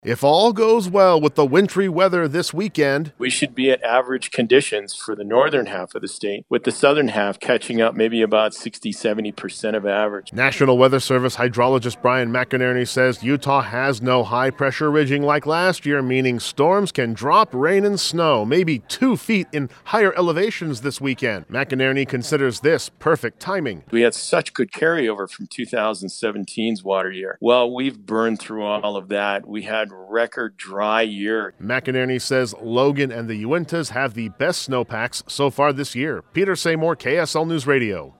If all goes well with the wintry weather this weekend, we should be at average conditions for the northern half of the state, with the southern half catching up maybe about 60-70% of average. National Weather Service hydrologist Brian McInerney says Utah has no high-pressure ridging like last year, meaning storms can drop rain and snow, maybe 2 feet in higher elevations this weekend. McInerney considers this perfect timing. We had such good carryover from 2017's water year. Well, we've burned through all of that. We had record dry year. McInerney says Logan and the Uintas have the best snowpacks so far this year. Peter Seymour, KSL News Radio.